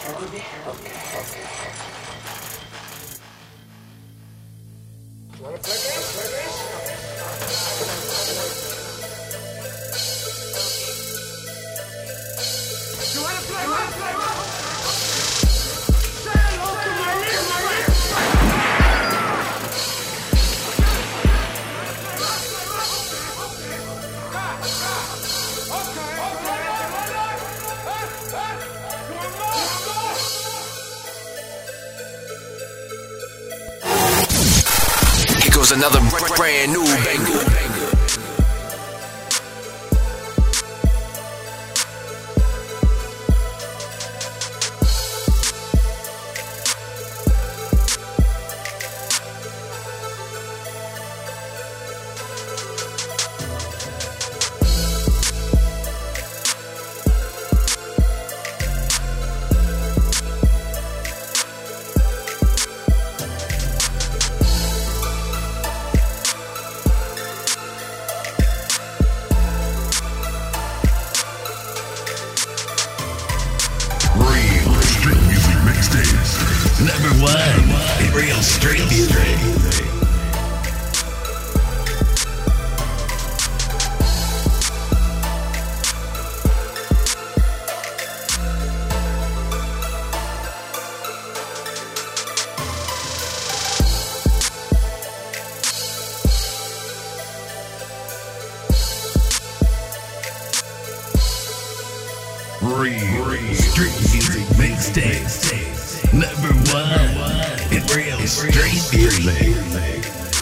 Wanna play this? You wanna play? Say hello to my little Here goes another brand new banger. Number one, in real street music. Real street music mixtape. Number one, in real street music.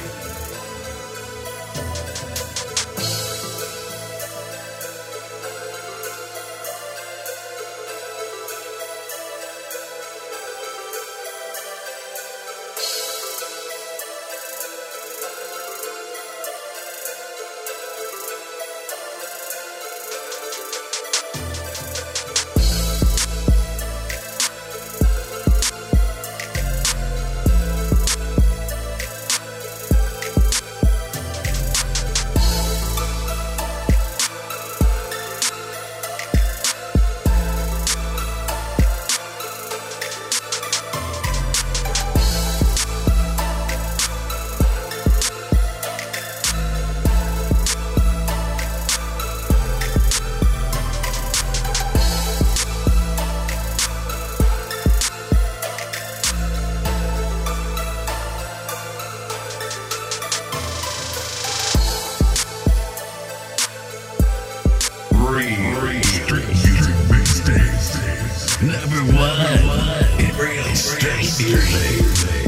Street music mixtape. Number one, in real street music.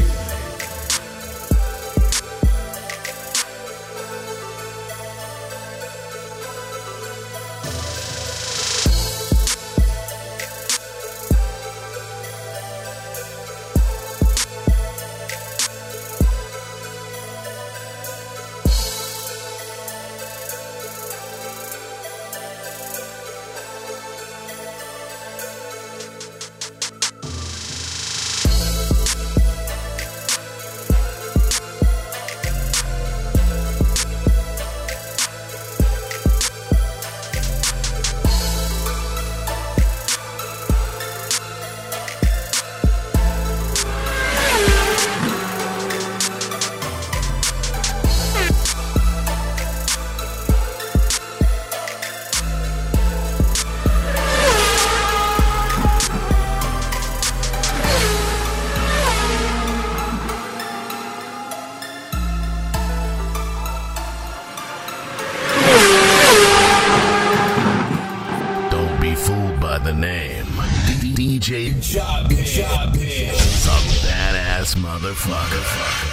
The name DJ Jobhead. Some badass motherfucker.